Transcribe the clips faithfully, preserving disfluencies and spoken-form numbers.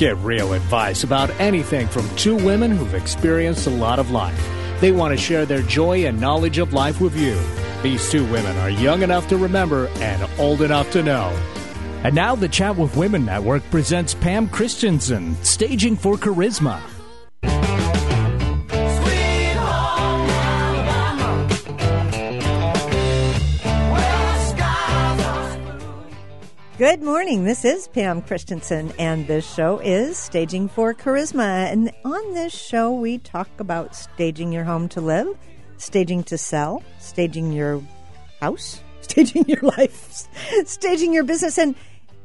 Get real advice about anything from two women who've experienced a lot of life. They want to share their joy and knowledge of life with you. These two women are young enough to remember and old enough to know. And now the Chat with Women Network presents Pam Christensen, Staging for Charisma. Good morning. This is Pam Christensen, and this show is Staging for Charisma. And on this show, we talk about staging your home to live, staging to sell, staging your house, staging your life, staging your business, and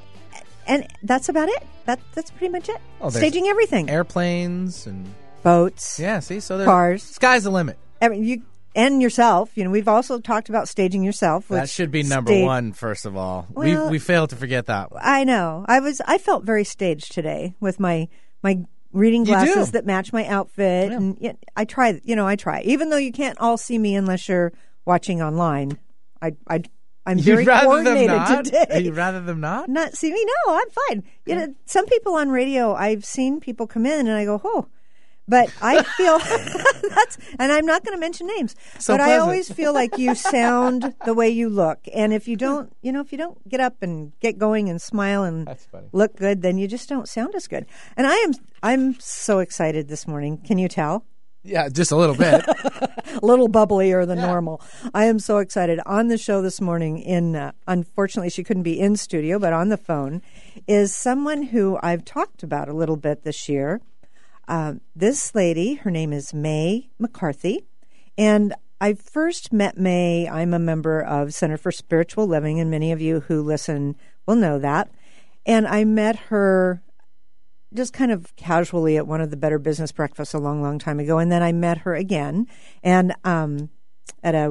and that's about it. That that's pretty much it. Oh, staging everything, airplanes and boats. Yeah, see, so cars. Sky's the limit. Every, you. And yourself. You know, we've also talked about staging yourself. That should be number sta- one, first of all. Well, we we failed to forget that one. I know. I was. I felt very staged today with my my reading glasses that match my outfit. Yeah. And yeah, I try. You know, I try. Even though you can't all see me unless you're watching online. I I I'm very You'd rather coordinated them not? today. You'd rather them not? Not see me? No, I'm fine. You know, some people on radio. I've seen people come in and I go, oh. But I feel that's, and I'm not going to mention names, so but pleasant. I always feel like you sound the way you look. And if you don't, you know, if you don't get up and get going and smile and look good, then you just don't sound as good. And I am, I'm so excited this morning. Can you tell? Yeah, just a little bit. A little bubblier than yeah. normal. I am so excited. On the show this morning, in uh, unfortunately she couldn't be in studio, but on the phone, is someone who I've talked about a little bit this year. Uh, this lady, her name is May McCarthy, and I first met May. I'm a member of Center for Spiritual Living, and many of you who listen will know that. And I met her just kind of casually at one of the Better Business Breakfasts a long, long time ago, and then I met her again and um, at a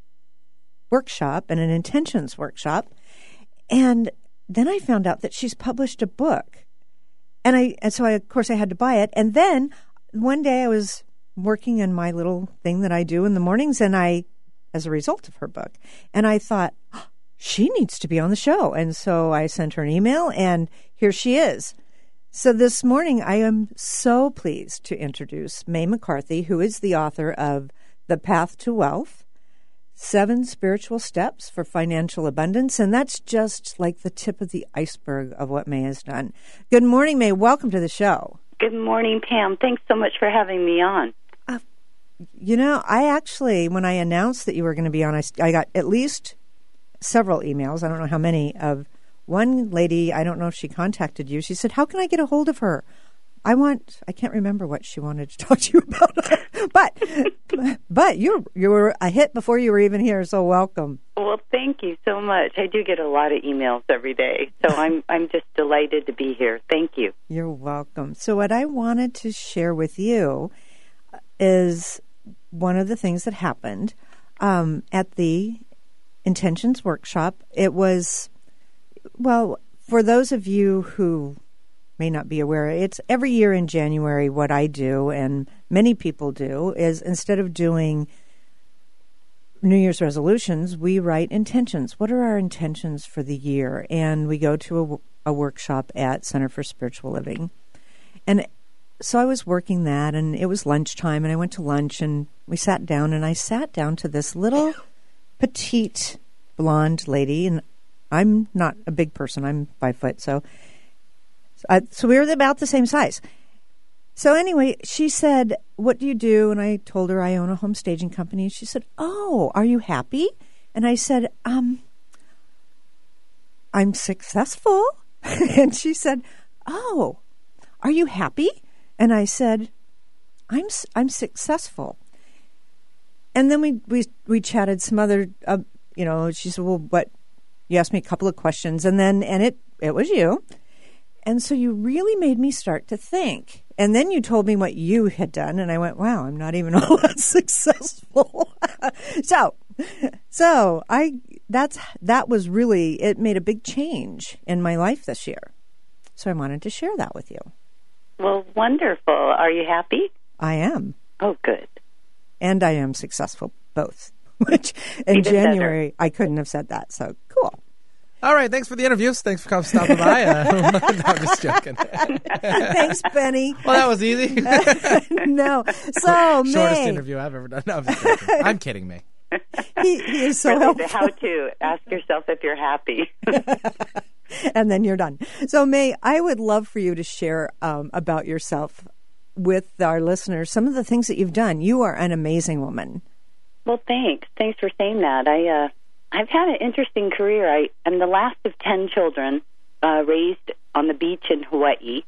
workshop, and an intentions workshop, and then I found out that she's published a book. And I, and so I, of course, I had to buy it. And then one day I was working in my little thing that I do in the mornings, and I, as a result of her book, and I thought, oh, she needs to be on the show. And so I sent her an email, and here she is. So this morning, I am so pleased to introduce May McCarthy, who is the author of The Path to Wealth, Seven Spiritual Steps for Financial Abundance, and that's just like the tip of the iceberg of what May has done. Good morning, May. Welcome to the show. Good morning, Pam. Thanks so much for having me on. Uh, you know, I actually, when I announced that you were going to be on, I, I got at least several emails. I don't know how many. Of one lady, I don't know if she contacted you. She said, how can I get a hold of her? I want, I can't remember what she wanted to talk to you about, but, but you you were a hit before you were even here, so welcome. Well, thank you so much. I do get a lot of emails every day, so I'm I'm just delighted to be here. Thank you. You're welcome. So what I wanted to share with you is one of the things that happened um, at the Intentions Workshop. It was, well, for those of you who may not be aware, it's every year in January. What I do, and many people do, is instead of doing New Year's resolutions, we write intentions. What are our intentions for the year? And we go to a, a workshop at Center for Spiritual Living. And so I was working that, and it was lunchtime, and I went to lunch, and we sat down, and I sat down to this little petite blonde lady, and I'm not a big person. I'm five foot, so... Uh, so we were about the same size. So anyway, she said, what do you do? And I told her I own a home staging company. And she said, oh, are you happy? And I said, um, I'm successful. And she said, oh, are you happy? And I said, I'm I'm successful. And then we, we, we chatted some other, uh, you know, she said, well, what? You asked me a couple of questions. And then, and it, it was you. And so you really made me start to think. And then you told me what you had done, and I went, wow, I'm not even all that successful. so so I that's that was really, it made a big change in my life this year. So I wanted to share that with you. Well, wonderful. Are you happy? I am. Oh, good. And I am successful, both. Which in Even January, better. I couldn't have said that. So cool. All right, thanks for the interviews. Thanks for coming stopping by. Uh, no, I'm just joking. Thanks, Benny. Well, that was easy. No. So, Shortest May. interview I've ever done. No, I'm just joking. I'm kidding, May. He, he is so Really, helpful. the how to ask yourself if you're happy. And then you're done. So, May, I would love for you to share um, about yourself with our listeners, some of the things that you've done. You are an amazing woman. Well, thanks. Thanks for saying that. I, uh, I've had an interesting career. I, I'm the last of ten children uh, raised on the beach in Hawaii.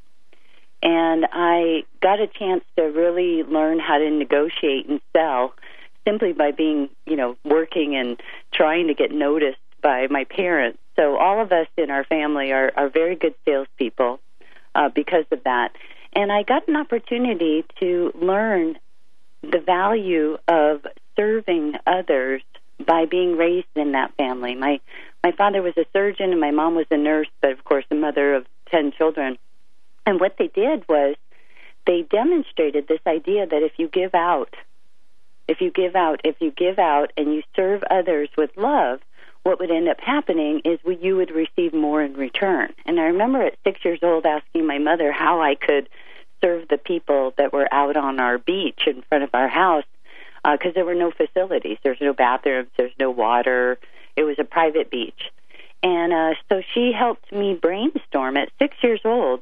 And I got a chance to really learn how to negotiate and sell simply by being, you know, working and trying to get noticed by my parents. So all of us in our family are, are very good salespeople uh, because of that. And I got an opportunity to learn the value of serving others by being raised in that family. My my father was a surgeon and my mom was a nurse, but of course a mother of ten children. And what they did was they demonstrated this idea that if you give out, if you give out, if you give out and you serve others with love, what would end up happening is you would receive more in return. And I remember at six years old asking my mother how I could serve the people that were out on our beach in front of our house, because uh, there were no facilities. There's no bathrooms. There's no water. It was a private beach. And uh, so she helped me brainstorm at six years old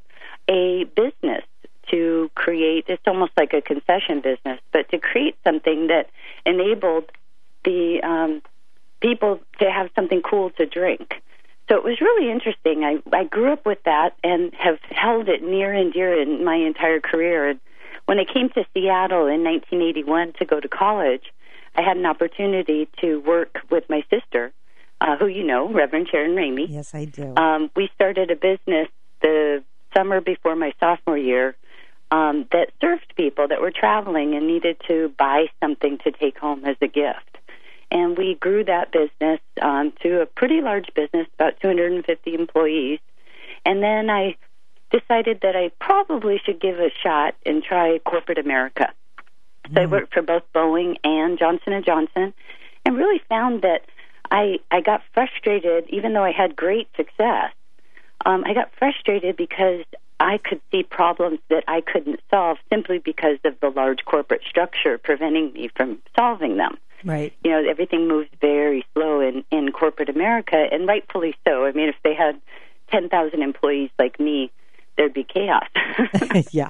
a business to create, it's almost like a concession business, but to create something that enabled the um, people to have something cool to drink. So it was really interesting. I, I grew up with that and have held it near and dear in my entire career. And when I came to Seattle in nineteen eighty-one to go to college, I had an opportunity to work with my sister, uh, who you know, Reverend Sharon Ramey. Yes, I do. Um, we started a business the summer before my sophomore year um, that served people that were traveling and needed to buy something to take home as a gift. And we grew that business um, to a pretty large business, about two hundred fifty employees. And then I decided that I probably should give a shot and try corporate America. So mm. I worked for both Boeing and Johnson and Johnson, and really found that I I got frustrated, even though I had great success. Um, I got frustrated because I could see problems that I couldn't solve simply because of the large corporate structure preventing me from solving them. Right. You know, everything moves very slow in, in corporate America, and rightfully so. I mean, if they had ten thousand employees like me, there'd be chaos. Yeah.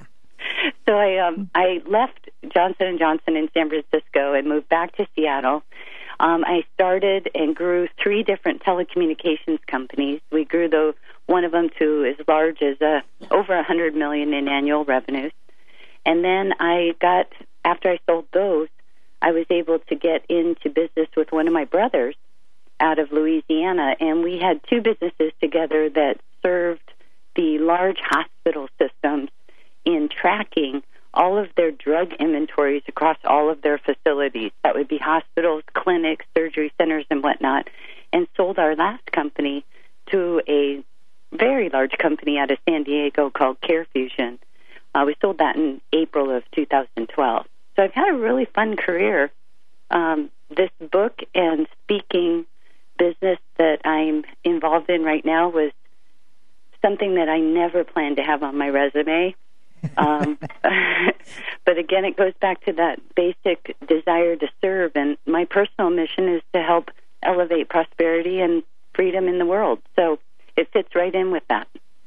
So I um, I left Johnson and Johnson in San Francisco and moved back to Seattle. Um, I started and grew three different telecommunications companies. We grew the one of them to as large as uh, over one hundred million dollars in annual revenues. And then I got, after I sold those, I was able to get into business with one of my brothers out of Louisiana, and we had two businesses together that served the large hospital systems in tracking all of their drug inventories across all of their facilities. That would be hospitals, clinics, surgery centers, and whatnot, and sold our last company to a very large company out of San Diego called CareFusion. Uh, we sold that in April of two thousand twelve. So I've had a really fun career. Um, this book and speaking business that I'm involved in right now was something that I never planned to have on my resume. Um, but again, it goes back to that basic desire to serve, and my personal mission is to help elevate prosperity and freedom in the world. So it fits right in with that.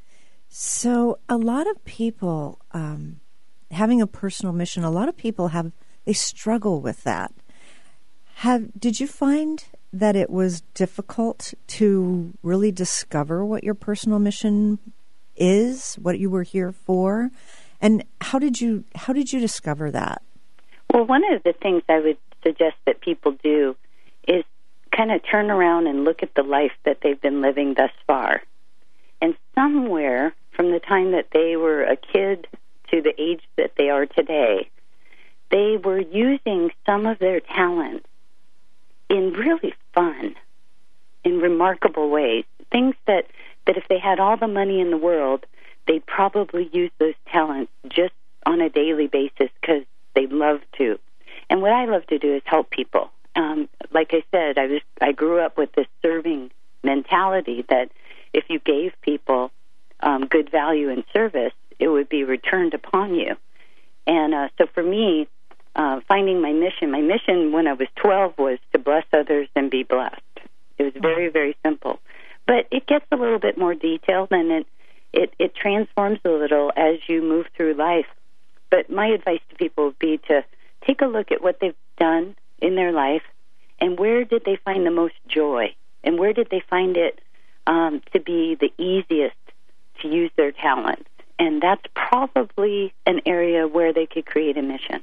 So a lot of people, um, having a personal mission, a lot of people have, they struggle with that. Have Did you find that it was difficult to really discover what your personal mission is, what you were here for? And how did you how did you discover that? Well, one of the things I would suggest that people do is kind of turn around and look at the life that they've been living thus far. And somewhere from the time that they were a kid to the age that they are today, they were using some of their talents in really fun, in remarkable ways. Things that, that if they had all the money in the world, they'd probably use those talents just on a daily basis because they love to. And what I love to do is help people. Um, like I said, I was I grew up with this serving mentality that if you gave people um, good value and service, it would be returned upon you. And uh, so for me, uh, finding my mission, my mission when I was twelve was to bless others and be blessed. It was very, very simple. But it gets a little bit more detailed, and it, it, it transforms a little as you move through life. But my advice to people would be to take a look at what they've done in their life and where did they find the most joy, and where did they find it um, to be the easiest to use their talents. And that's probably an area where they could create a mission.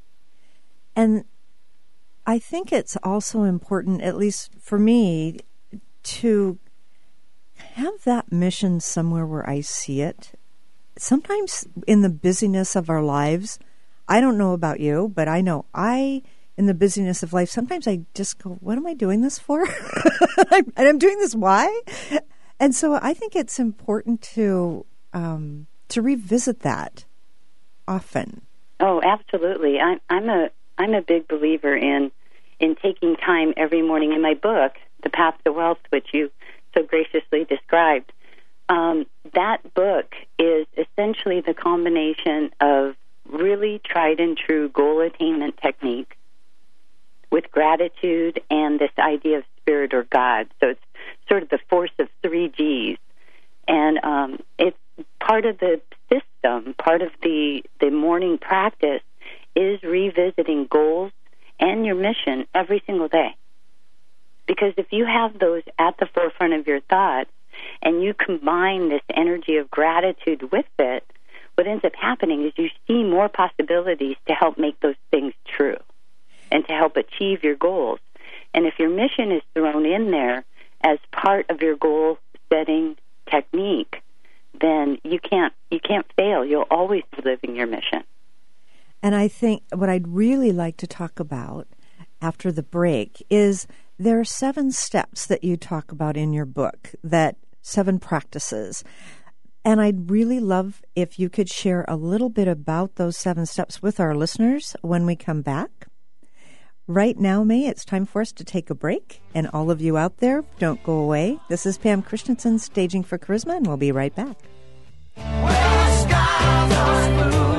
And I think it's also important, at least for me, to have that mission somewhere where I see it. Sometimes in the busyness of our lives, I don't know about you, but I know I, in the busyness of life, sometimes I just go, what am I doing this for? And I'm doing this why? And so I think it's important to um, to revisit that often. Oh, absolutely. I'm, I'm a I'm a big believer in in taking time every morning. In my book, The Path to Wealth, which you so graciously described, um, that book is essentially the combination of really tried and true goal attainment technique with gratitude and this idea of spirit or God. So it's sort of the force of three G's. And um, it's part of the system, part of the, the morning practice is revisiting goals and your mission every single day. Because if you have those at the forefront of your thoughts and you combine this energy of gratitude with it, what ends up happening is you see more possibilities to help make those things true and to help achieve your goals. And if your mission is thrown in there as part of your goal-setting technique, then you can't you can't fail. You'll always be living your mission. And I think what I'd really like to talk about after the break is there are seven steps that you talk about in your book, that seven practices. And I'd really love if you could share a little bit about those seven steps with our listeners when we come back. Right now, May, it's time for us to take a break. And all of you out there, don't go away. This is Pam Christensen, Staging for Charisma, and we'll be right back. Well, the skies are blue.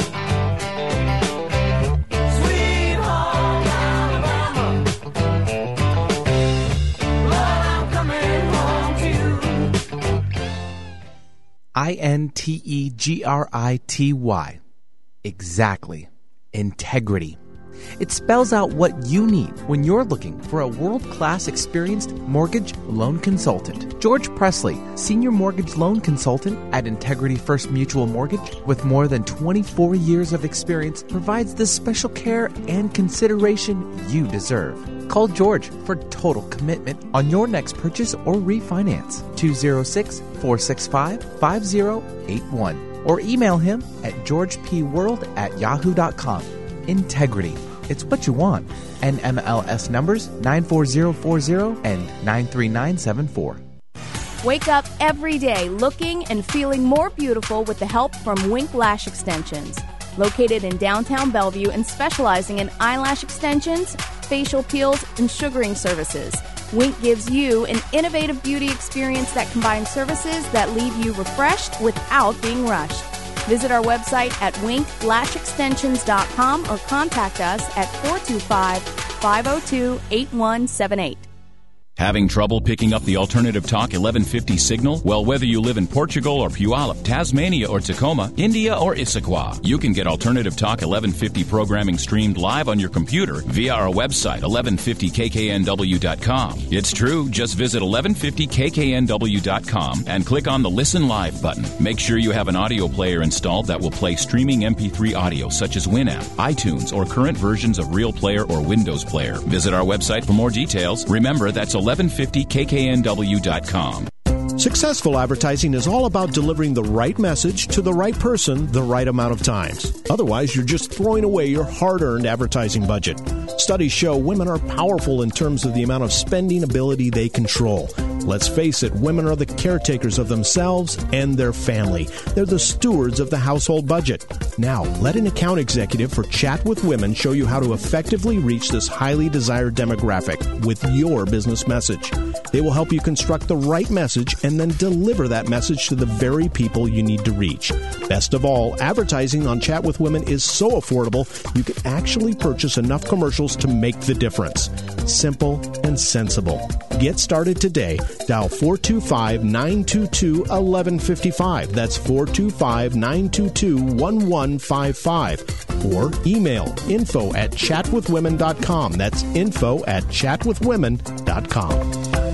Sweet home Alabama. Lord, I'm coming home to you. I N T E G R I T Y. Exactly. Integrity. It spells out what you need when you're looking for a world-class experienced mortgage loan consultant. George Presley, Senior Mortgage Loan Consultant at Integrity First Mutual Mortgage, with more than twenty-four years of experience, provides the special care and consideration you deserve. Call George for total commitment on your next purchase or refinance. two oh six, four six five, five oh eight one or email him at georgepworld at yahoo dot com. Integrity. It's what you want. N M L S numbers nine four zero four zero and nine three nine seven four. Wake up every day looking and feeling more beautiful with the help from Wink Lash Extensions. Located in downtown Bellevue and specializing in eyelash extensions, facial peels, and sugaring services, Wink gives you an innovative beauty experience that combines services that leave you refreshed without being rushed. Visit our website at wink lash extensions dot com or contact us at four two five, five oh two, eight one seven eight. Having trouble picking up the Alternative Talk eleven fifty signal? Well, whether you live in Portugal or Puyallup, Tasmania or Tacoma, India or Issaquah, you can get Alternative Talk eleven fifty programming streamed live on your computer via our website, eleven fifty k k n w dot com. It's true. Just visit eleven fifty k k n w dot com and click on the Listen Live button. Make sure you have an audio player installed that will play streaming M P three audio such as Winamp, iTunes, or current versions of Real Player or Windows Player. Visit our website for more details. Remember, that's eleven fifty k k n w dot com. Successful advertising is all about delivering the right message to the right person the right amount of times. Otherwise, you're just throwing away your hard-earned advertising budget. Studies show women are powerful in terms of the amount of spending ability they control. Let's face it, women are the caretakers of themselves and their family. They're the stewards of the household budget. Now, let an account executive for Chat with Women show you how to effectively reach this highly desired demographic with your business message. They will help you construct the right message and then deliver that message to the very people you need to reach. Best of all, advertising on Chat with Women is so affordable, you can actually purchase enough commercials to make the difference. Simple and sensible. Get started today. Dial four two five, nine two two, one one five five. That's four two five, nine two two, one one five five. Or email info at chat with women dot com. That's info at chat with women dot com.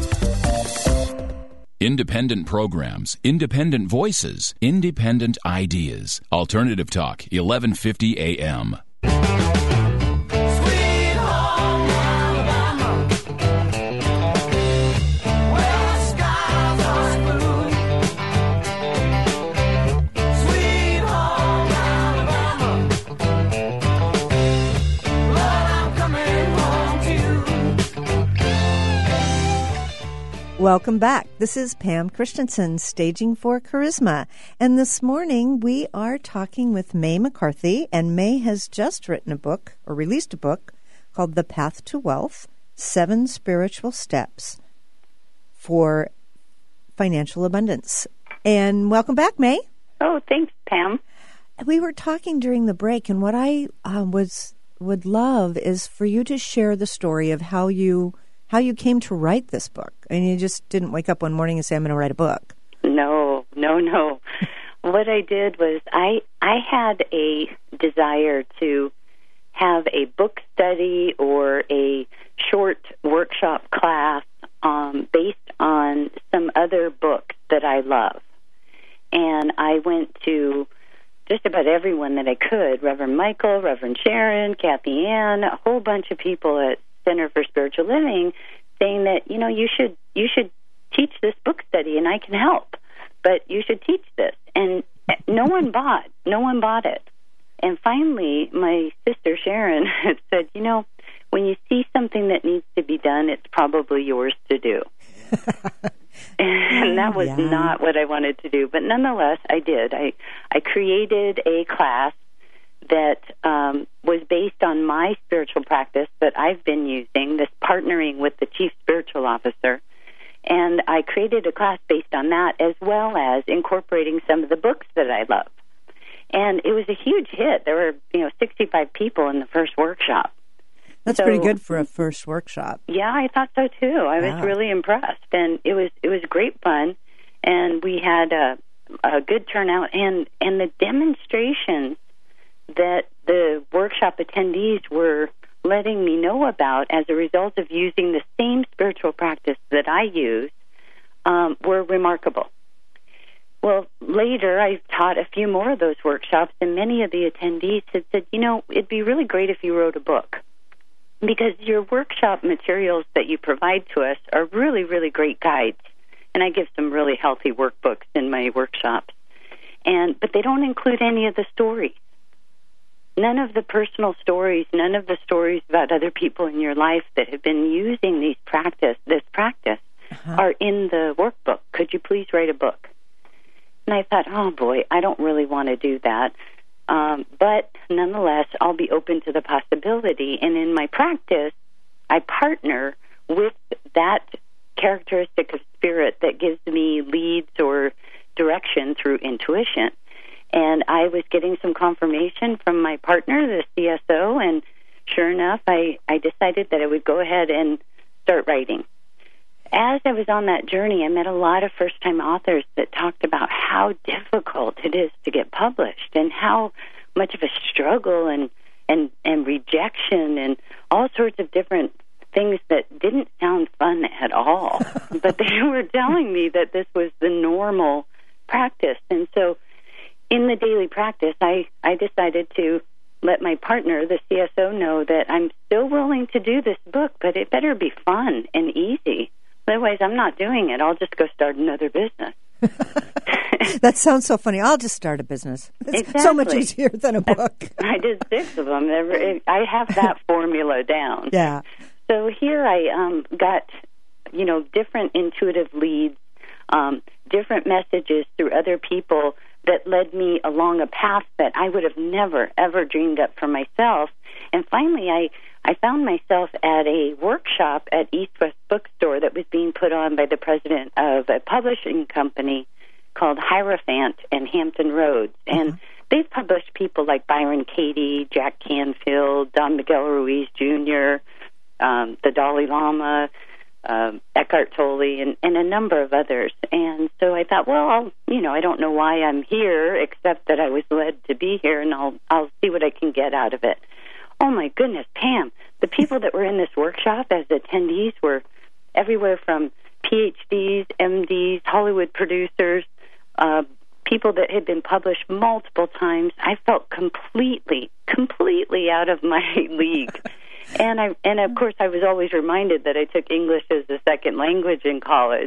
Independent programs, independent voices, independent ideas. Alternative Talk, eleven fifty A M. Welcome back. This is Pam Christensen, Staging for Charisma. And this morning we are talking with May McCarthy, and May has just written a book, or released a book, called The Path to Wealth, Seven Spiritual Steps for Financial Abundance. And welcome back, May. Oh, thanks, Pam. We were talking during the break, and what I uh, was would love is for you to share the story of how you how you came to write this book. I mean, you just didn't wake up one morning and say, I'm going to write a book. No, no, no. What I did was I I had a desire to have a book study or a short workshop class um, based on some other books that I love. And I went to just about everyone that I could, Reverend Michael, Reverend Sharon, Kathy Ann, a whole bunch of people at Center for Spiritual Living, saying that, you know, you should you should teach this book study and I can help, but you should teach this. And no one bought, no one bought it. And finally, my sister Sharon had said, you know, when you see something that needs to be done, it's probably yours to do. And that was yeah. not what I wanted to do. But nonetheless, I did. I, I created a class that um, was based on my spiritual practice that I've been using, this partnering with the chief spiritual officer. And I created a class based on that, as well as incorporating some of the books that I love. And it was a huge hit. There were, you know, sixty-five people in the first workshop. That's so, pretty good for a first workshop. Yeah, I thought so too. I wow. was really impressed, and it was it was great fun. And we had a, a good turnout, and and the demonstrations that the workshop attendees were letting me know about as a result of using the same spiritual practice that I use um, were remarkable. Well, later I taught a few more of those workshops, and many of the attendees had said, you know, it'd be really great if you wrote a book, because your workshop materials that you provide to us are really, really great guides. And I give some really healthy workbooks in my workshops. And but they don't include any of the stories. None of the personal stories, none of the stories about other people in your life that have been using these practice, this practice uh-huh. are in the workbook. Could you please write a book? And I thought, oh boy, I don't really want to do that. Um, but nonetheless, I'll be open to the possibility. And in my practice, I partner with that characteristic of spirit that gives me leads or direction through intuition. And I was getting some confirmation from my partner, the C S O, and sure enough, I, I decided that I would go ahead and start writing. As I was on that journey, I met a lot of first-time authors that talked about how difficult it is to get published and how much of a struggle and, and, and rejection and all sorts of different things that didn't sound fun at all. But they were telling me that this was the normal practice. And so in the daily practice, I, I decided to let my partner, the C S O, know that I'm still willing to do this book, but it better be fun and easy. Otherwise, I'm not doing it. I'll just go start another business. That sounds so funny. I'll just start a business. It's exactly. so much easier than a book. I, I did six of them. I have that formula down. Yeah. So here I um, got you know, different intuitive leads, um, different messages through other people that led me along a path that I would have never, ever dreamed up for myself. And finally, I, I found myself at a workshop at East West Bookstore that was being put on by the president of a publishing company called Hierophant and Hampton Roads. And mm-hmm. they've published people like Byron Katie, Jack Canfield, Don Miguel Ruiz Junior, um, the Dalai Lama, Um, Eckhart Tolle, and, and a number of others. And so I thought, well, I'll, you know, I don't know why I'm here, except that I was led to be here, and I'll I'll see what I can get out of it. Oh, my goodness, Pam, the people that were in this workshop as attendees were everywhere from P H Ds, M Ds, Hollywood producers, uh, people that had been published multiple times. I felt completely, completely out of my league. And I, and of course, I was always reminded that I took English as a second language in college.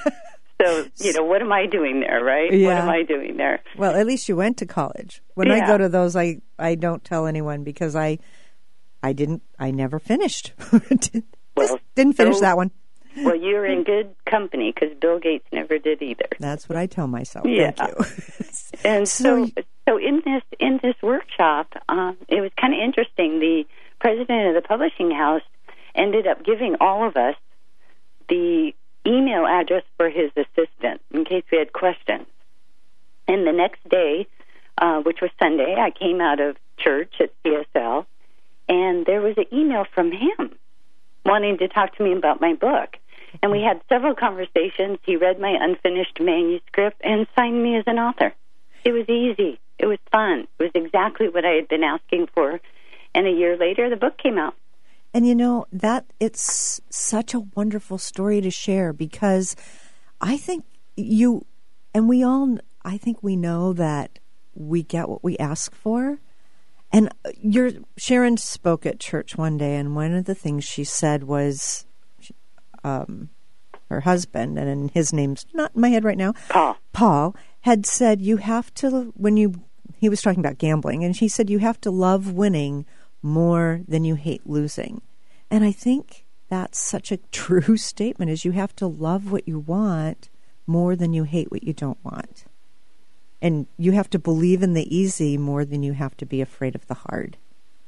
So, you know, what am I doing there, right? Yeah. What am I doing there? Well, at least you went to college. When Yeah. I go to those, I, I don't tell anyone because I I didn't I never finished. Just Well, didn't finish so- that one. Well, you're in good company because Bill Gates never did either. That's what I tell myself. Yeah. Thank you. And so, So- so in this in this workshop, um, it was kind of interesting. The president of the publishing house ended up giving all of us the email address for his assistant in case we had questions. And the next day, uh, which was Sunday, I came out of church at C S L, and there was an email from him wanting to talk to me about my book. And we had several conversations. He read my unfinished manuscript and signed me as an author. It was easy. It was fun. It was exactly what I had been asking for. And a year later, the book came out. And you know, that it's such a wonderful story to share because I think you, and we all, I think we know that we get what we ask for. And your Sharon spoke at church one day, and one of the things she said was um, her husband, and his name's not in my head right now, Paul. Paul, had said you have to, when you, he was talking about gambling, and he said you have to love winning more than you hate losing. And I think that's such a true statement, is you have to love what you want more than you hate what you don't want. And you have to believe in the easy more than you have to be afraid of the hard.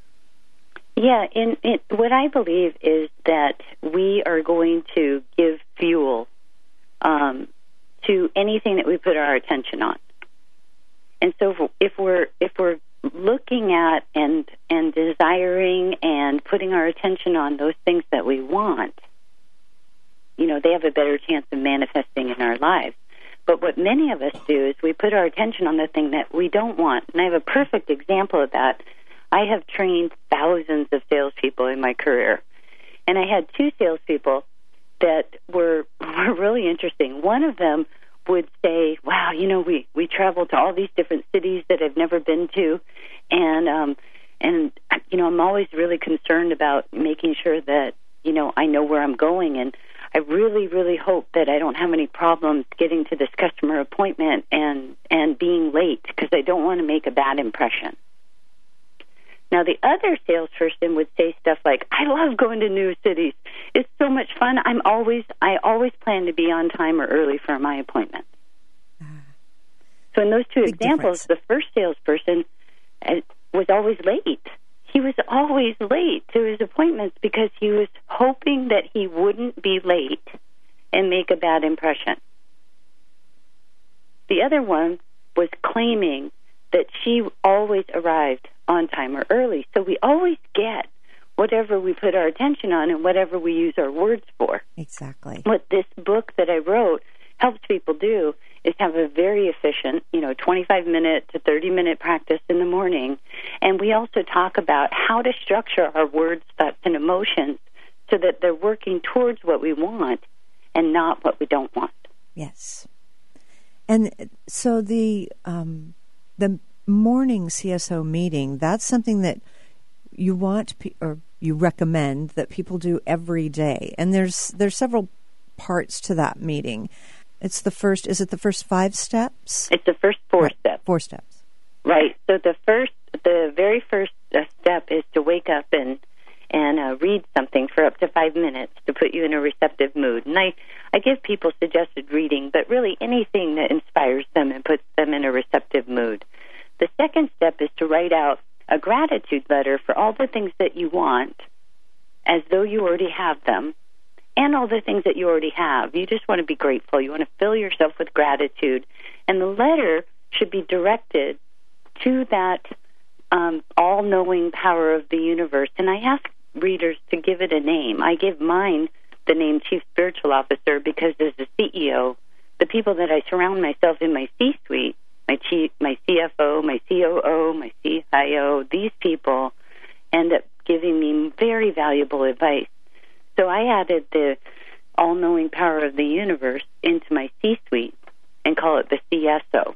Yeah, in, in, what I believe is that we are going to give fuel um, to anything that we put our attention on. And so if we're if we're looking at and and desiring and putting our attention on those things that we want, you know, they have a better chance of manifesting in our lives. But what many of us do is we put our attention on the thing that we don't want. And I have a perfect example of that. I have trained thousands of salespeople in my career. And I had two salespeople that were, were really interesting. One of them would say, wow, you know, we, we travel to all these different cities that I've never been to. And, um, and, you know, I'm always really concerned about making sure that, you know, I know where I'm going. And I really, really hope that I don't have any problems getting to this customer appointment and, and being late because I don't want to make a bad impression. Now, the other salesperson would say stuff like, I love going to new cities. It's so much fun. I'm always, I always plan to be on time or early for my appointment. Uh, so in those two examples, difference. The first salesperson uh, was always late. He was always late to his appointments because he was hoping that he wouldn't be late and make a bad impression. The other one was claiming that she always arrived on time or early. So we always get whatever we put our attention on and whatever we use our words for. Exactly. What this book that I wrote helps people do is have a very efficient, you know, twenty-five minute to thirty minute practice in the morning. And we also talk about how to structure our words, thoughts, and emotions so that they're working towards what we want and not what we don't want. Yes. And so the um, the morning C S O meeting, that's something that you want pe- or you recommend that people do every day. And there's there's several parts to that meeting. It's the first, is it the first five steps? It's the first four right. steps. Four steps. Right. So the first, the very first uh, step is to wake up and and uh, read something for up to five minutes to put you in a receptive mood. And I, I give people suggested reading, but really anything that inspires them and puts them in a receptive mood. The second step is to write out a gratitude letter for all the things that you want as though you already have them, and all the things that you already have. You just want to be grateful. You want to fill yourself with gratitude. And the letter should be directed to that um, all-knowing power of the universe. And I ask readers to give it a name. I give mine the name Chief Spiritual Officer because as a C E O, the people that I surround myself in my C-suite, my chief, my C F O, my C O O, my C I O, these people end up giving me very valuable advice. So I added the all-knowing power of the universe into my C-suite and call it the C S O.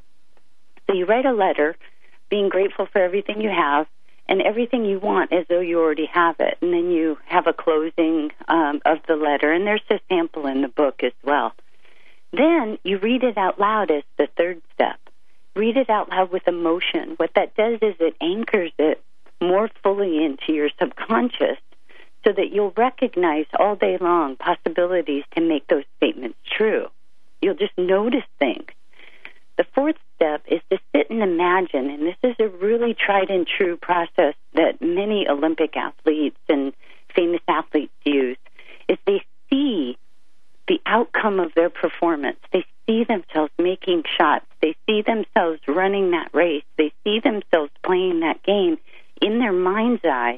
So you write a letter being grateful for everything you have and everything you want as though you already have it. And then you have a closing um, of the letter, and there's a sample in the book as well. Then you read it out loud as the third step. Read it out loud with emotion. What that does is it anchors it more fully into your subconscious so that you'll recognize all day long possibilities to make those statements true. You'll just notice things. The fourth step is to sit and imagine, and this is a really tried and true process that many Olympic athletes and famous athletes use, is they see the outcome of their performance. They see themselves making shots. They see themselves running that race. They see themselves playing that game in their mind's eye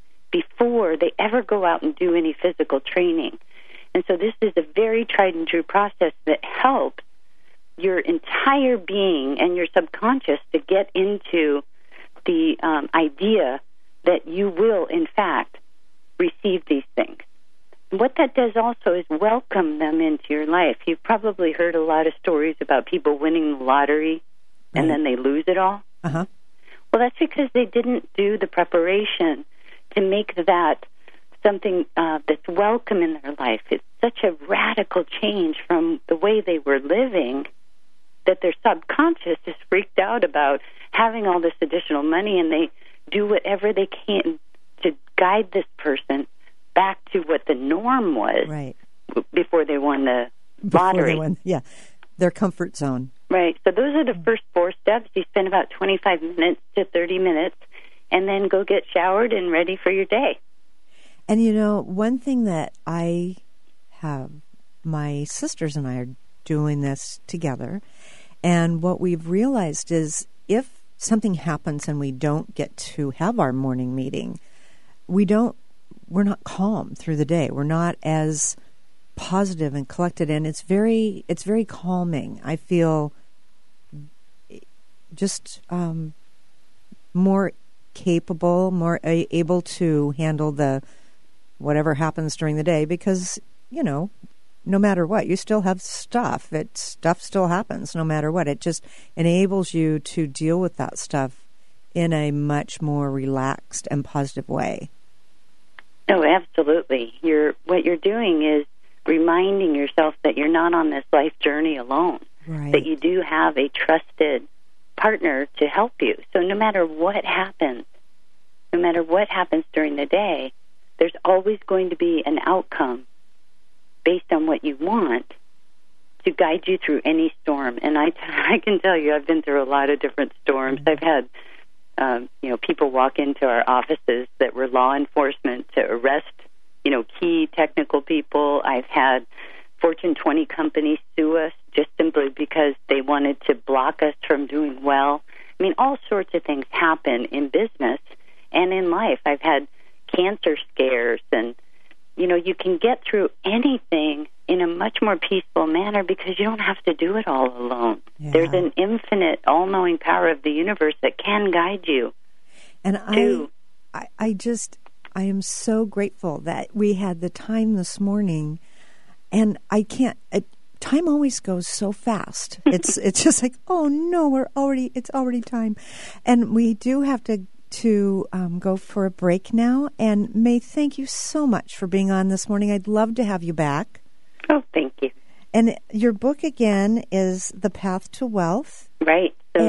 before they ever go out and do any physical training. And so this is a very tried and true process that helps your entire being and your subconscious to get into the um, idea that you will, in fact, receive these things. What that does also is welcome them into your life. You've probably heard a lot of stories about people winning the lottery and Right. then they lose it all. Uh-huh. Well, that's because they didn't do the preparation to make that something uh, that's welcome in their life. It's such a radical change from the way they were living that their subconscious is freaked out about having all this additional money, and they do whatever they can to guide this person back to what the norm was Right. w- before they won the Before lottery. they win, yeah, their comfort zone. Right. So those are the first four steps. You spend about twenty-five minutes to thirty minutes, and then go get showered and ready for your day. And, you know, one thing that I have, my sisters and I are doing this together, and what we've realized is if something happens and we don't get to have our morning meeting, we don't, we're not calm through the day. We're not as positive and collected, and it's very, it's very calming. I feel just um, more capable, more a- able to handle the whatever happens during the day, because, you know, no matter what, you still have stuff. It stuff still happens no matter what. It just enables you to deal with that stuff in a much more relaxed and positive way. Oh, absolutely. You're what you're doing is reminding yourself that you're not on this life journey alone. Right. That you do have a trusted partner to help you. So no matter what happens, no matter what happens during the day, there's always going to be an outcome based on what you want to guide you through any storm. And I, t- I can tell you, I've been through a lot of different storms. I've had, um, you know, people walk into our offices that were law enforcement to arrest, you know, key technical people. I've had Fortune twenty companies sue us just simply because they wanted to block us from doing well. I mean, all sorts of things happen in business and in life. I've had cancer scares, and, you know, you can get through anything in a much more peaceful manner because you don't have to do it all alone. Yeah. There's an infinite, all-knowing power of the universe that can guide you. And I, to- I, I just, I am so grateful that we had the time this morning, and I can't. It, time always goes so fast. It's it's just like, oh no, we're already. It's already time, and we do have to to um, go for a break now. And May, thank you so much for being on this morning. I'd love to have you back. Oh, thank you. And your book again is The Path to Wealth. Right. So And- the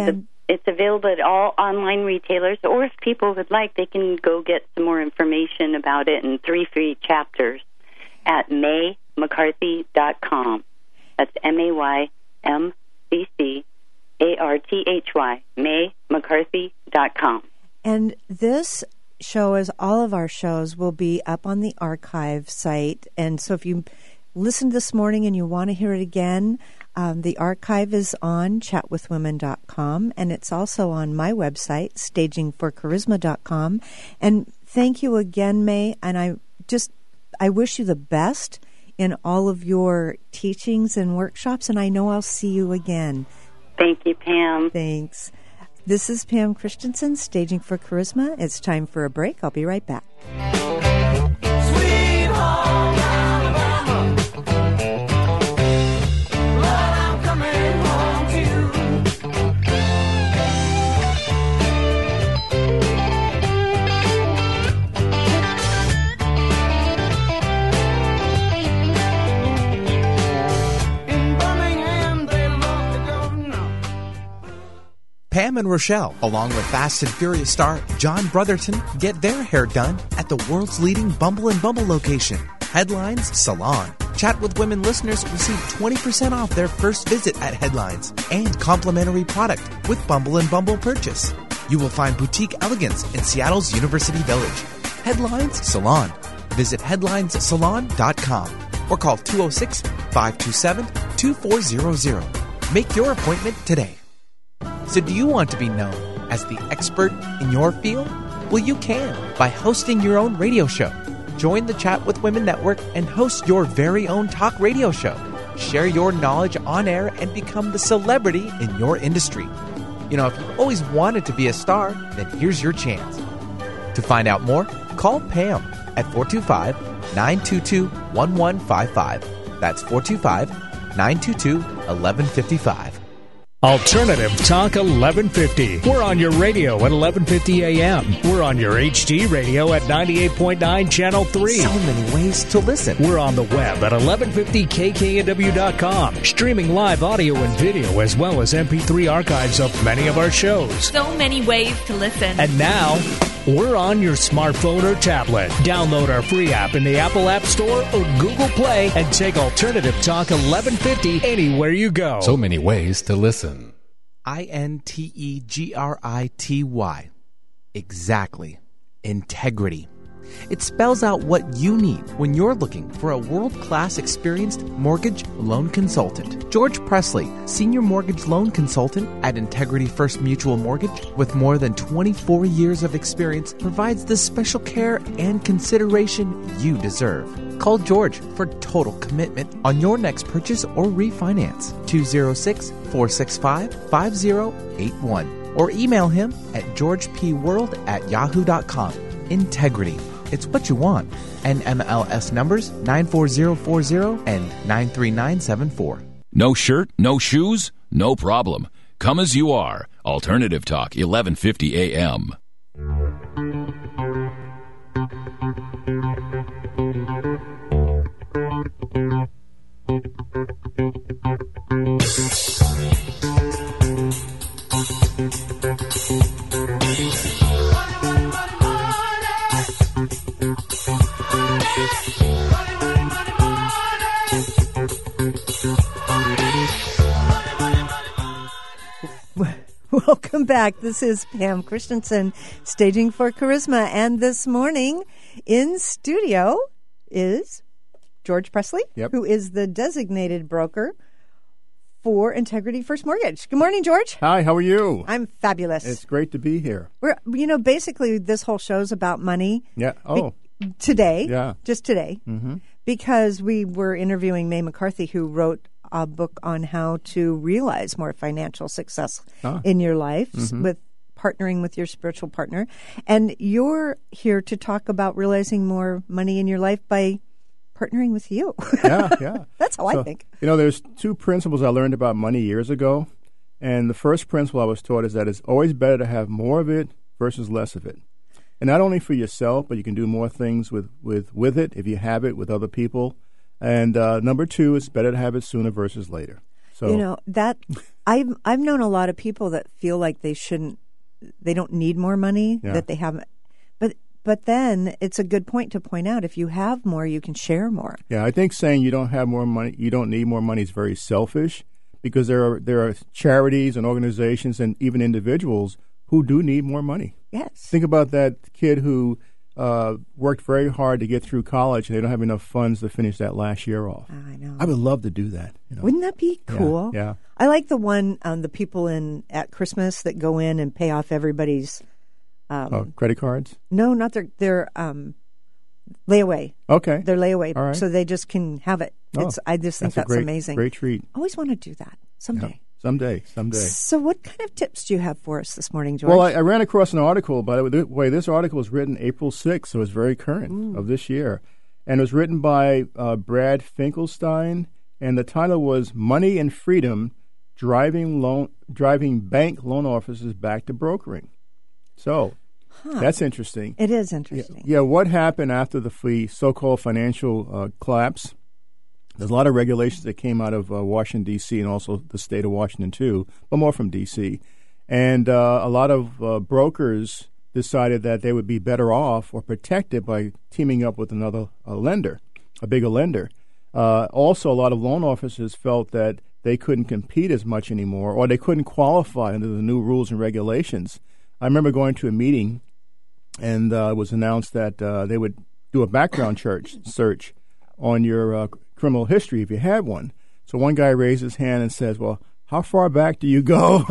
it's available at all online retailers, or if people would like, they can go get some more information about it in three free chapters at may mccarthy dot com. That's M A Y M C C A R T H Y, may mccarthy dot com. And this show, as all of our shows, will be up on the archive site. And so if you listened this morning and you want to hear it again, um, the archive is on chat with women dot com, and it's also on my website, staging for charisma dot com. And thank you again, May, and I just I wish you the best in all of your teachings and workshops, and I know I'll see you again. Thank you, Pam. Thanks. This is Pam Christensen, Staging for Charisma. It's time for a break. I'll be right back. Sweet home Alabama, Lord, I'm coming home to you. In Birmingham, they love the governor. Pam and Rochelle, along with Fast and Furious star John Brotherton, get their hair done at the world's leading Bumble and Bumble location, Headlines Salon. Chat with Women listeners receive twenty percent off their first visit at Headlines and complimentary product with Bumble and Bumble purchase. You will find boutique elegance in Seattle's University Village. Headlines Salon. Visit headlines salon dot com or call two oh six, five two seven, two four zero zero. Make your appointment today. So do you want to be known as the expert in your field? Well, you can by hosting your own radio show. Join the Chat with Women Network and host your very own talk radio show. Share your knowledge on air and become the celebrity in your industry. You know, if you've always wanted to be a star, then here's your chance. To find out more, call Pam at four two five, nine two two, one one five five. That's four two five, nine two two, one one five five. Alternative Talk eleven fifty. We're on your radio at eleven fifty a.m. We're on your H D radio at ninety-eight point nine Channel three. So many ways to listen. We're on the web at eleven fifty K K N W dot com, streaming live audio and video as well as M P three archives of many of our shows. So many ways to listen. And now, we're on your smartphone or tablet. Download our free app in the Apple App Store or Google Play and take Alternative Talk eleven fifty anywhere you go. So many ways to listen. I N T E G R I T Y. Exactly. Integrity. It spells out what you need when you're looking for a world-class experienced mortgage loan consultant. George Presley, senior mortgage loan consultant at Integrity First Mutual Mortgage, with more than twenty-four years of experience, provides the special care and consideration you deserve. Call George for total commitment on your next purchase or refinance. two oh six, four six five, five oh eight one or email him at georgepworld at yahoo dot com. Integrity. It's what you want. N M L S numbers nine four zero four zero and nine three nine seven four. No shirt, no shoes? No problem. Come as you are. Alternative Talk, eleven fifty a.m. Welcome back. This is Pam Christensen, Staging for Charisma. And this morning in studio is George Presley, Yep. who is the designated broker for Integrity First Mortgage. Good morning, George. Hi, how are you? I'm fabulous. It's great to be here. We're, you know, basically this whole show's about money. Yeah. Oh, Be- today. Yeah. Just today. Mm-hmm. Because we were interviewing May McCarthy, who wrote a book on how to realize more financial success Ah. in your life Mhm. with partnering with your spiritual partner. And you're here to talk about realizing more money in your life by partnering with you. yeah, yeah. That's how So, I think. You know, there's two principles I learned about money years ago. And the first principle I was taught is that it's always better to have more of it versus less of it. And not only for yourself, but you can do more things with, with, with it if you have it with other people. And uh, number two, it's better to have it sooner versus later. So So you know that I've I've known a lot of people that feel like they shouldn't, they don't need more money, Yeah. that they haven't. But but then it's a good point to point out, if you have more, you can share more. Yeah, I think saying you don't have more money, you don't need more money is very selfish, because there are there are charities and organizations and even individuals who do need more money. Yes. Think about that kid who uh, worked very hard to get through college and they don't have enough funds to finish that last year off. I know. I would love to do that. You know? Wouldn't that be Yeah, cool? yeah. I like the one, um, the people in at Christmas that go in and pay off everybody's. Um, Oh, credit cards? No, not their their um, layaway. Okay. Their layaway, All right. so they just can have it. Oh, It's. I just think that's a that's, great- amazing. great treat. Always want to do that someday. Yeah. Someday, someday. So, what kind of tips do you have for us this morning, George? Well, I, I ran across an article, by the way. This article was written April sixth, so it's very current Ooh. of this year. And it was written by uh, Brad Finkelstein, and the title was Money and Freedom, Driving Loan, Driving Bank Loan Officers Back to Brokering. So, Huh. that's interesting. It is interesting. Yeah, what happened after the free so-called financial uh, collapse? There's a lot of regulations that came out of uh, Washington, D C, and also the state of Washington, too, but more from D C. And uh, a lot of uh, brokers decided that they would be better off or protected by teaming up with another uh, lender, a bigger lender. Uh, also, a lot of loan officers felt that they couldn't compete as much anymore, or they couldn't qualify under the new rules and regulations. I remember going to a meeting, and uh, it was announced that uh, they would do a background church search on your uh, criminal history if you had one. So one guy raised his hand and says, well, how far back do you go?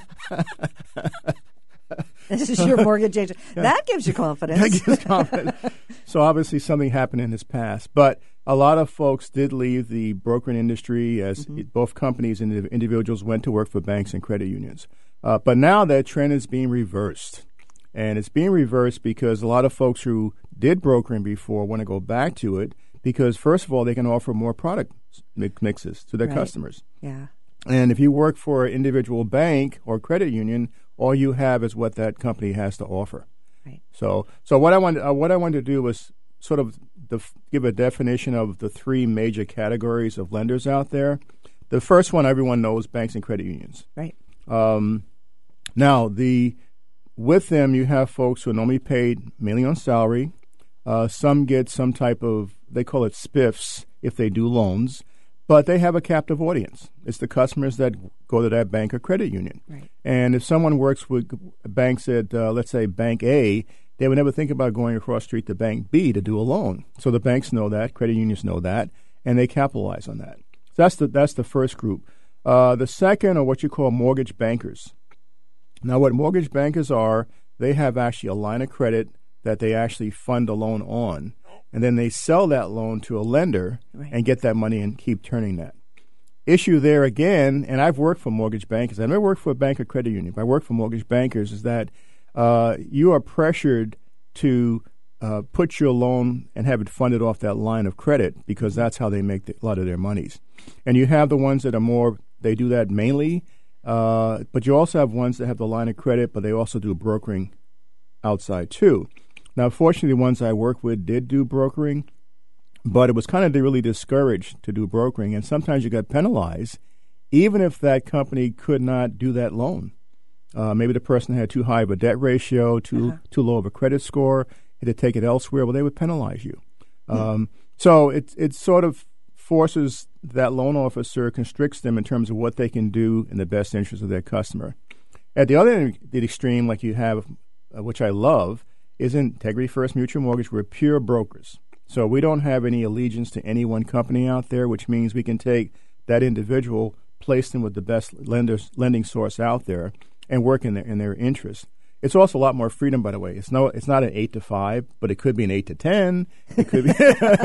This is your mortgage agent. That gives you confidence. That gives confidence. So obviously something happened in his past. But a lot of folks did leave the brokering industry as Mm-hmm. both companies and individuals went to work for banks and credit unions. Uh, but now that trend is being reversed. And it's being reversed because a lot of folks who did brokering before want to go back to it because, first of all, they can offer more product mixes to their Right. customers. Yeah. And if you work for an individual bank or credit union, all you have is what that company has to offer. Right. So, so what I wanted, uh, what I wanted to do was sort of def- give a definition of the three major categories of lenders out there. The first one everyone knows: banks and credit unions. Right. Um, now, the with them you have folks who are normally paid mainly on salary. Uh, some get some type of, they call it spiffs if they do loans. But they have a captive audience. It's the customers that go to that bank or credit union. Right. And if someone works with banks at, uh, let's say, Bank A, they would never think about going across the street to Bank B to do a loan. So the banks know that, credit unions know that, and they capitalize on that. So that's the, that's the first group. Uh, the second are what you call mortgage bankers. Now, what mortgage bankers are, they have actually a line of credit that they actually fund a loan on. And then they sell that loan to a lender Right. and get that money and keep turning that. Issue there again, and I've worked for mortgage bankers. I've never worked for a bank or credit union, but I work for mortgage bankers, is that uh, you are pressured to uh, put your loan and have it funded off that line of credit because that's how they make the, a lot of their monies. And you have the ones that are more, they do that mainly, uh, but you also have ones that have the line of credit, but they also do brokering outside too. Now, fortunately, the ones I work with did do brokering, but it was kind of really discouraged to do brokering, and sometimes you got penalized, even if that company could not do that loan. Uh, maybe the person had too high of a debt ratio, too Uh-huh. too low of a credit score, had to take it elsewhere. Well, they would penalize you. Um, so it it sort of forces that loan officer, constricts them in terms of what they can do in the best interest of their customer. At the other end, the extreme, like you have, uh, which I love, is Integrity First Mutual Mortgage. We're pure brokers. So we don't have any allegiance to any one company out there, which means we can take that individual, place them with the best lenders, lending source out there, and work in their in their interest. It's also a lot more freedom, by the way. It's no, it's not an eight to five, but it could be an eight to ten. It could be.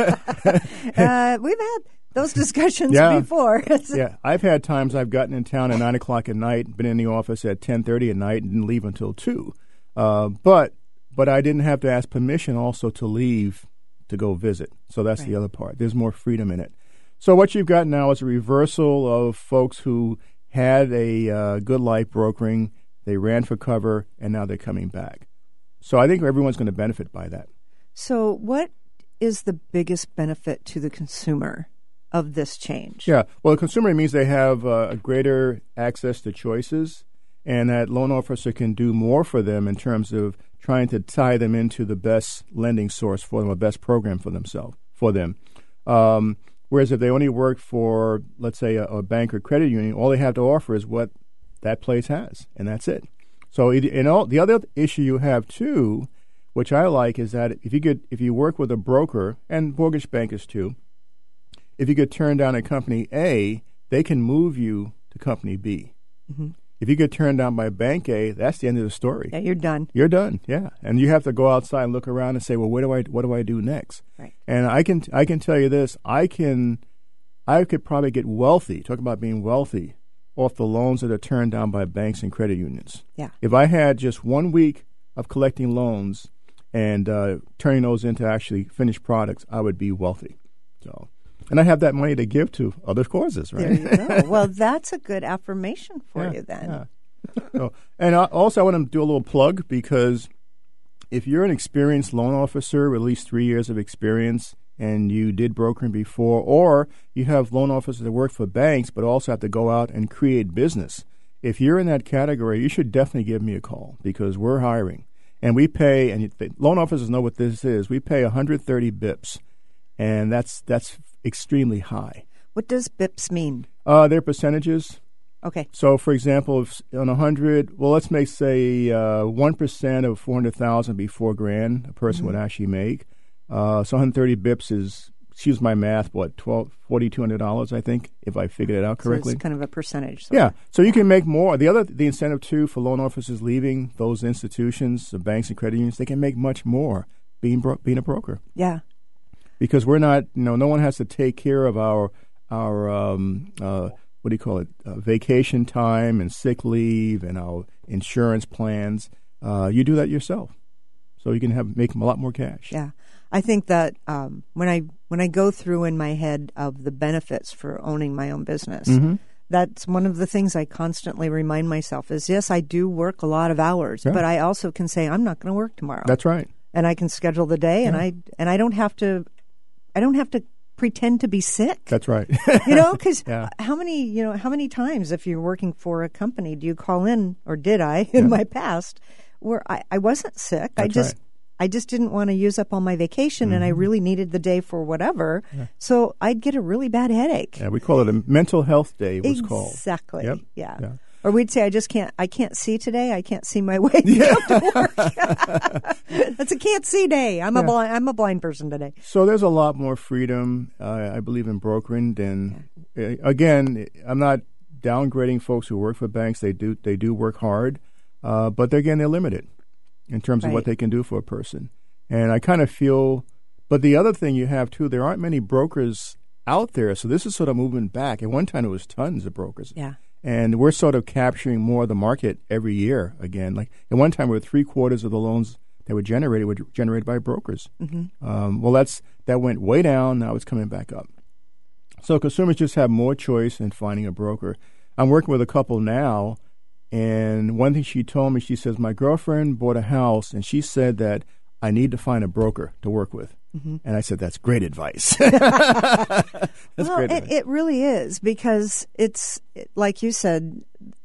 uh, we've had those discussions Yeah. before. Yeah, I've had times I've gotten in town at nine o'clock at night, been in the office at ten thirty at night, and didn't leave until two. Uh, but but I didn't have to ask permission also to leave to go visit. So that's Right. the other part. There's more freedom in it. So what you've got now is a reversal of folks who had a uh, good life brokering, they ran for cover, and now they're coming back. So I think everyone's going to benefit by that. So, what is the biggest benefit to the consumer of this change? Yeah. Well, the consumer means they have uh, a greater access to choices, and that loan officer can do more for them in terms of trying to tie them into the best lending source for them, a best program for themselves, for them. Um, whereas if they only work for, let's say, a, a bank or credit union, all they have to offer is what that place has, and that's it. So, it, and all, the other issue you have too, which I like, is that if you get if you work with a broker and mortgage bankers too, if you get turned down at company A, they can move you to company B. Mm-hmm. If you get turned down by bank A, that's the end of the story. Yeah, you're done. You're done. Yeah, and you have to go outside and look around and say, well, what do I what do I do next? Right. And I can I can tell you this: I can I could probably get wealthy. Talk about being wealthy off the loans that are turned down by banks and credit unions. Yeah. If I had just one week of collecting loans and uh, turning those into actually finished products, I would be wealthy. So. And I have that money to give to other causes, right? There you go. Well, that's a good affirmation for yeah, you then. Yeah. So, and I, also, I want to do a little plug, because if you're an experienced loan officer with at least three years of experience and you did brokering before, or you have loan officers that work for banks but also have to go out and create business, if you're in that category, you should definitely give me a call, because we're hiring. And we pay, and the loan officers know what this is, we pay one hundred thirty bips, and that's that's extremely high. What does B I P S mean? Uh, they're percentages. Okay. So, for example, if on one hundred, well, let's make, say, uh, one percent of four hundred thousand would be four grand a person mm-hmm. would actually make. Uh, so one hundred thirty bips is, excuse my math, what, twelve, four thousand two hundred dollars, I think, if I figured it out correctly. So it's kind of a percentage. So. Yeah. So you can make more. The other, the incentive, too, for loan officers leaving those institutions, the banks and credit unions, they can make much more being bro- being a broker. Yeah. Because we're not, you know, no one has to take care of our, our um, uh, what do you call it, uh, vacation time and sick leave and our insurance plans. Uh, you do that yourself, so you can have make a lot more cash. Yeah, I think that um, when I when I go through in my head of the benefits for owning my own business, mm-hmm. that's one of the things I constantly remind myself is, yes, I do work a lot of hours, yeah. but I also can say I'm not going to work tomorrow. That's right. And I can schedule the day, yeah. and I and I don't have to. I don't have to pretend to be sick. That's right. You know, because yeah. how many, you know, how many times if you're working for a company do you call in, or did I in yeah. my past, where I, I wasn't sick. That's I just right. I just didn't want to use up all my vacation, mm-hmm. and I really needed the day for whatever. Yeah. So I'd get a really bad headache. Yeah, we call it a mental health day. It was exactly. called Exactly. Yep. Yeah. yeah. Or we'd say, I just can't, I can't see today. I can't see my way to yeah. come to work. That's a can't see day. I'm yeah. a blind, I'm a blind person today. So there's a lot more freedom, uh, I believe, in brokering than, yeah. uh, again, I'm not downgrading folks who work for banks. They do, they do work hard, uh, but they're, again, they're limited in terms right. of what they can do for a person. And I kind of feel, but the other thing you have too, there aren't many brokers out there. So this is sort of moving back. At one time, it was tons of brokers. Yeah. And we're sort of capturing more of the market every year again. Like at one time, we were three quarters of the loans that were generated were generated by brokers. Mm-hmm. Um, well, that's that went way down. Now it's coming back up. So consumers just have more choice in finding a broker. I'm working with a couple now, and one thing she told me, she says, my girlfriend bought a house, and she said that I need to find a broker to work with. Mm-hmm. And I said, that's great advice. That's well, great it, advice. It really is, because it's, like you said,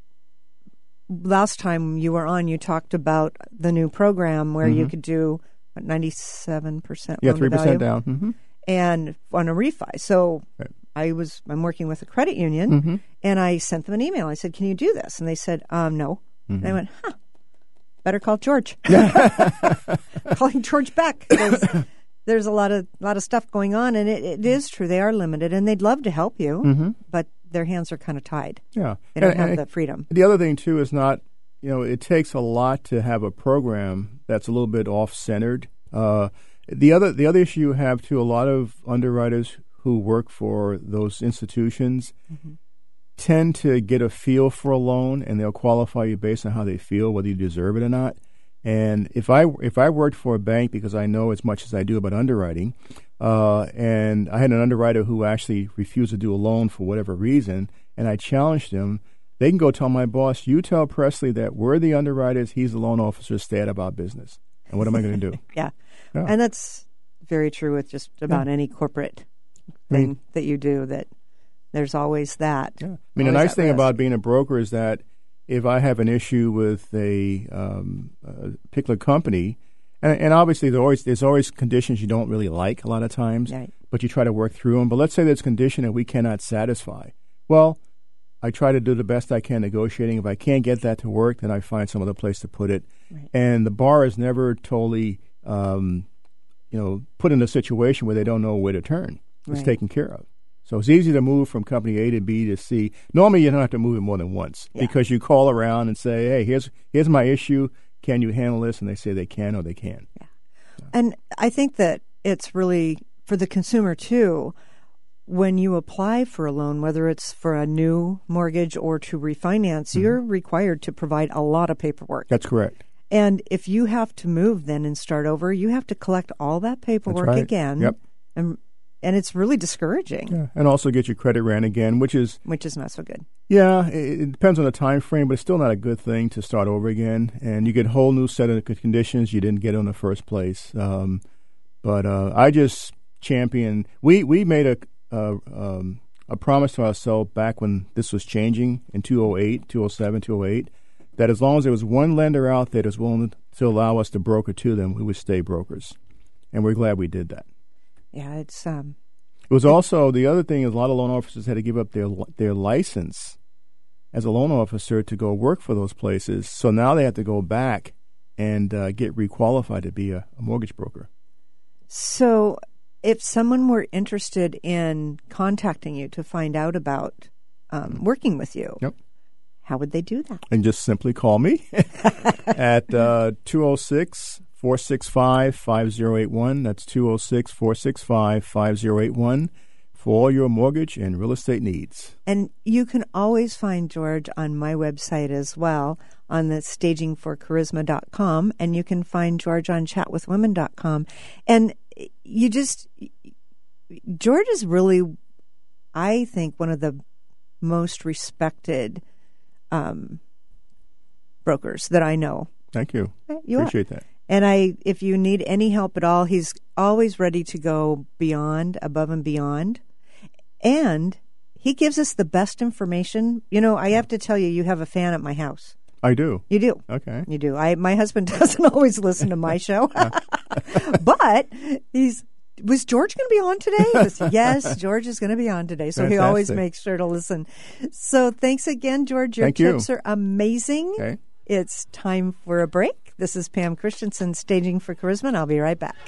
last time you were on, you talked about the new program where mm-hmm. you could do what, ninety-seven percent yeah, loan three percent to value, down. Mm-hmm. and on a refi. So right. I was, I'm working with a credit union, mm-hmm. and I sent them an email. I said, can you do this? And they said, um, no. Mm-hmm. And I went, huh, better call George. Calling George back. There's, there's a lot of lot of stuff going on, and it, it is true. They are limited, and they'd love to help you, mm-hmm. but their hands are kind of tied. Yeah. They don't and, have and the freedom. The other thing, too, is not, you know, it takes a lot to have a program that's a little bit off-centered. Uh, the other the other issue you have, too, a lot of underwriters who work for those institutions mm-hmm. tend to get a feel for a loan, and they'll qualify you based on how they feel, whether you deserve it or not. And if I if I worked for a bank, because I know as much as I do about underwriting, uh, and I had an underwriter who actually refused to do a loan for whatever reason, and I challenged him, they can go tell my boss, you tell Presley that we're the underwriters, he's the loan officer, stay out of our business. And what am I going to do? yeah. yeah, and that's very true with just about yeah. any corporate thing mean, that you do, that there's always that. Yeah. I mean, the nice thing risk. about being a broker is that if I have an issue with a, um, a particular company, and, and obviously there's always, there's always conditions you don't really like a lot of times, right. but you try to work through them. But let's say there's a condition that we cannot satisfy. Well, I try to do the best I can negotiating. If I can't get that to work, then I find some other place to put it. Right. And the bar is never totally, um, you know, put in a situation where they don't know where to turn. It's Right. taken care of. So it's easy to move from company A to B to C. Normally, you don't have to move it more than once yeah. because you call around and say, hey, here's here's my issue. Can you handle this? And they say they can or they can. Yeah. Yeah. And I think that it's really, for the consumer too, when you apply for a loan, whether it's for a new mortgage or to refinance, mm-hmm. you're required to provide a lot of paperwork. That's correct. And if you have to move then and start over, you have to collect all that paperwork That's right. again. Yep. And And it's really discouraging. Yeah, and also get your credit ran again, which is which is not so good. Yeah, it, it depends on the time frame, but it's still not a good thing to start over again. And you get a whole new set of conditions you didn't get in the first place. Um, but uh, I just champion. We we made a a, um, a promise to ourselves back when this was changing in two thousand eight, two thousand seven, two thousand eight, that as long as there was one lender out there that was willing to allow us to broker to them, we would stay brokers. And we're glad we did that. Yeah, it's um. It was also, the other thing is a lot of loan officers had to give up their their license as a loan officer to go work for those places. So now they have to go back and uh, get requalified to be a, a mortgage broker. So if someone were interested in contacting you to find out about um, working with you, yep. how would they do that? And just simply call me at uh, two oh six, four six five, five oh eight one. That's two oh six, four six five, five oh eight one for all your mortgage and real estate needs. And you can always find George on my website as well, on the staging for charisma dot com, and you can find George on chat with women dot com. And you just, George is really, I think, one of the most respected um, brokers that I know. Thank you. You Appreciate are. that. And I, if you need any help at all, he's always ready to go beyond, above and beyond. And he gives us the best information. You know, I have to tell you, you have a fan at my house. I do. You do. Okay. You do. I my husband doesn't always listen to my show, but he's. Was George going to be on today? Was, yes, George is going to be on today, so Fantastic. he always makes sure to listen. So thanks again, George. Your Thank tips you. are amazing. Okay. It's time for a break. This is Pam Christensen, Staging for Charisma, and I'll be right back.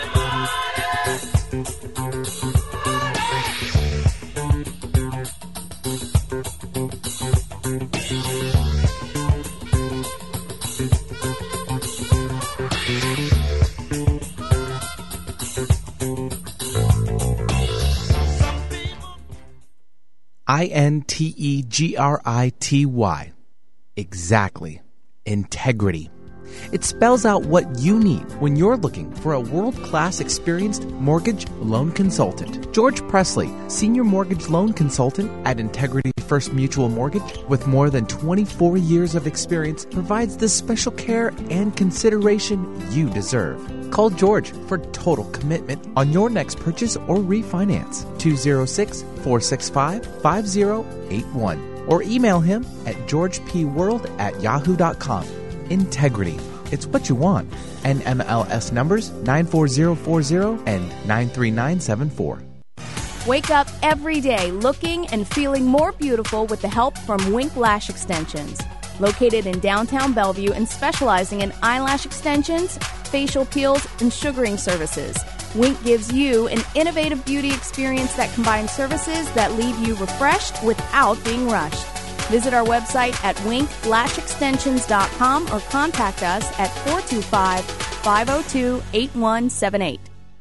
I N T E G R I T Y. Exactly. Integrity. It spells out what you need when you're looking for a world-class experienced mortgage loan consultant. George Presley, Senior Mortgage Loan Consultant at Integrity First Mutual Mortgage, with more than twenty-four years of experience, provides the special care and consideration you deserve. Call George for total commitment on your next purchase or refinance. two oh six, four six five, five oh eight one or email him at georgepworld at yahoo dot com. Integrity. It's what you want. N M L S numbers nine four zero four zero and nine three nine seven four. Wake up every day looking and feeling more beautiful with the help from Wink Lash Extensions. Located in downtown Bellevue and specializing in eyelash extensions, facial peels, and sugaring services, Wink gives you an innovative beauty experience that combines services that leave you refreshed without being rushed. Visit our website at wink lash extensions dot com or contact us at four two five, five oh two, eight one seven eight.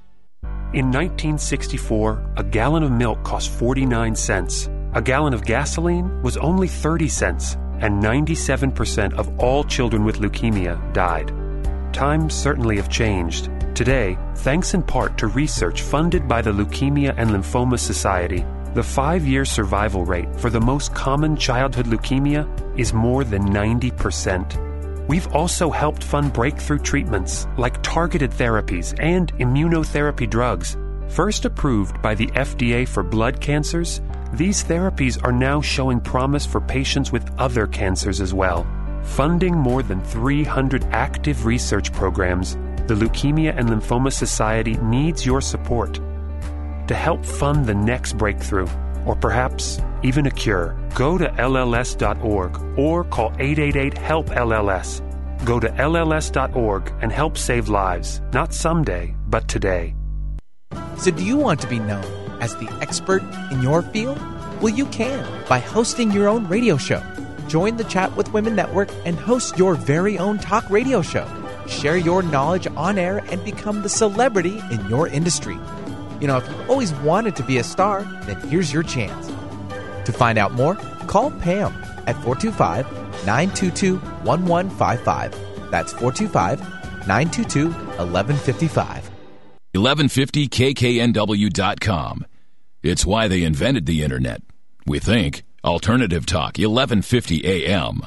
In nineteen sixty-four, a gallon of milk cost forty-nine cents. A gallon of gasoline was only thirty cents, and ninety-seven percent of all children with leukemia died. Times certainly have changed. Today, thanks in part to research funded by the Leukemia and Lymphoma Society, the five-year survival rate for the most common childhood leukemia is more than ninety percent. We've also helped fund breakthrough treatments like targeted therapies and immunotherapy drugs. First approved by the F D A for blood cancers, these therapies are now showing promise for patients with other cancers as well. Funding more than three hundred active research programs, the Leukemia and Lymphoma Society needs your support. To help fund the next breakthrough, or perhaps even a cure, go to L L S dot org or call eight eight eight HELP L L S. Go to L L S dot org and help save lives, not someday, but today. So do you want to be known as the expert in your field? Well, you can by hosting your own radio show. Join the Chat with Women Network and host your very own talk radio show. Share your knowledge on air and become the celebrity in your industry. You know, if you've always wanted to be a star, then here's your chance. To find out more, call Pam at four two five, nine two two, one one five five. That's four two five, nine two two, one one five five. eleven fifty K K N W dot com. It's why they invented the Internet. We think. Alternative Talk, eleven fifty A M.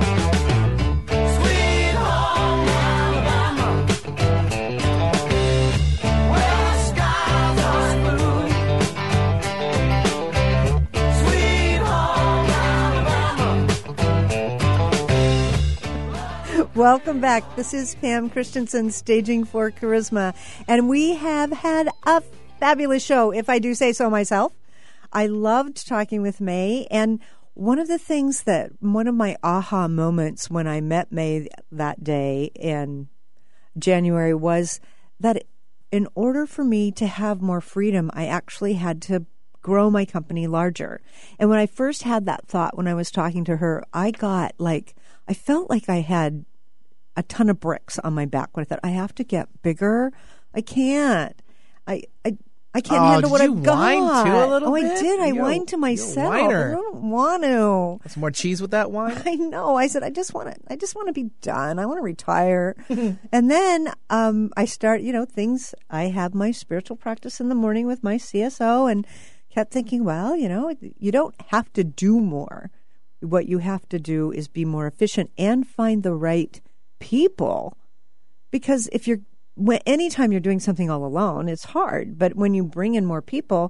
Welcome back. This is Pam Christensen, Staging for Charisma, and we have had a fabulous show, if I do say so myself. I loved talking with May, and one of the things that, one of my aha moments when I met May that day in January was that in order for me to have more freedom, I actually had to grow my company larger. And when I first had that thought when I was talking to her, I got like, I felt like I had a ton of bricks on my back when I thought, I have to get bigger. I can't. I I, I can't oh, handle what I've got. Did you whine too a little oh, bit? I did. I You're, whined to myself. I don't want to. Some more cheese with that wine? I know. I said, I just want to. I just want to be done. I want to retire. And then um, I start. You know, things. I have my spiritual practice in the morning with my C S O, and kept thinking, well, you know, you don't have to do more. What you have to do is be more efficient and find the right people, because if you're when, anytime you're doing something all alone, it's hard. But when you bring in more people,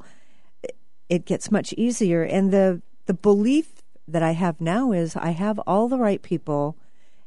it gets much easier. And the the belief that I have now is I have all the right people,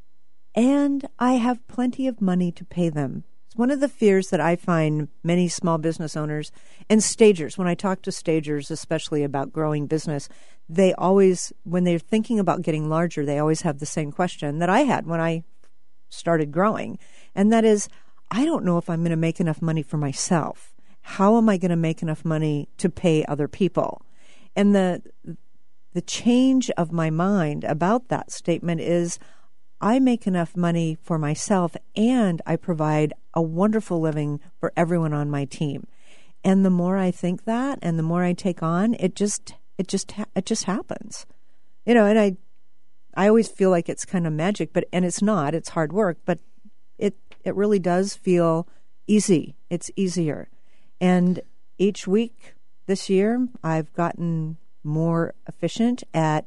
and I have plenty of money to pay them. It's one of the fears that I find many small business owners and stagers. When I talk to stagers, especially about growing business, they always, when they're thinking about getting larger, they always have the same question that I had when I started growing. And that is, I don't know if I'm going to make enough money for myself. How am I going to make enough money to pay other people? And the the change of my mind about that statement is, I make enough money for myself and I provide a wonderful living for everyone on my team. And the more I think that and the more I take on, it just it just it just happens. You know, and I I always feel like it's kind of magic, but and it's not. It's hard work, but it it really does feel easy. It's easier. And each week this year, I've gotten more efficient at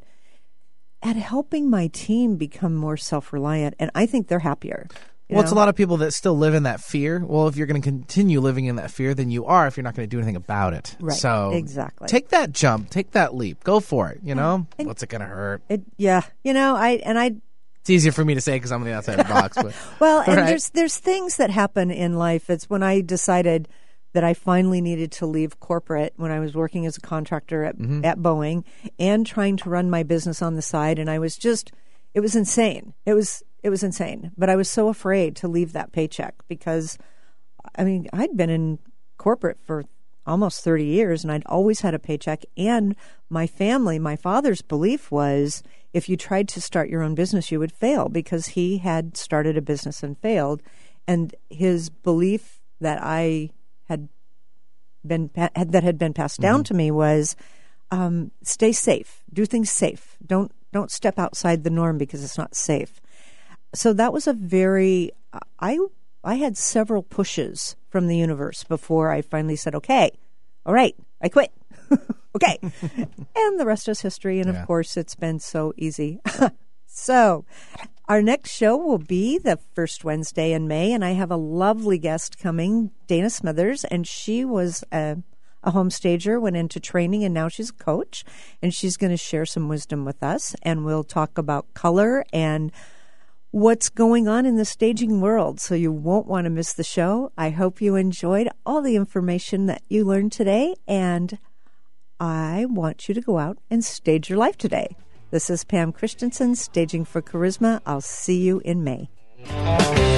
at helping my team become more self-reliant, and I think they're happier. Well, know? It's a lot of people that still live in that fear. Well, if you're going to continue living in that fear, then you are if you're not going to do anything about it. Right, so exactly. Take that jump. Take that leap. Go for it, you know? And what's it going to hurt? It, yeah. You know, I and I... It's easier for me to say because I'm on the outside of the box. But, well, and right? there's there's things that happen in life. It's when I decided that I finally needed to leave corporate when I was working as a contractor at, mm-hmm. at Boeing and trying to run my business on the side. And I was just, it was insane. It was, it was insane. But I was so afraid to leave that paycheck because, I mean, I'd been in corporate for almost thirty years and I'd always had a paycheck. And my family, my father's belief was if you tried to start your own business, you would fail because he had started a business and failed. And his belief that I had been had, that had been passed down mm-hmm. to me was um, stay safe, do things safe. Don't don't step outside the norm because it's not safe. So that was a very I I had several pushes from the universe before I finally said, okay, all right, I quit. Okay, and the rest is history. And yeah. of course, it's been so easy. So Our next show will be the first Wednesday in May, and I have a lovely guest coming, Dana Smithers, and she was a, a home stager, went into training, and now she's a coach, and she's going to share some wisdom with us, and we'll talk about color and what's going on in the staging world, so you won't want to miss the show. I hope you enjoyed all the information that you learned today, and I want you to go out and stage your life today. This is Pam Christensen, Staging for Charisma. I'll see you in May.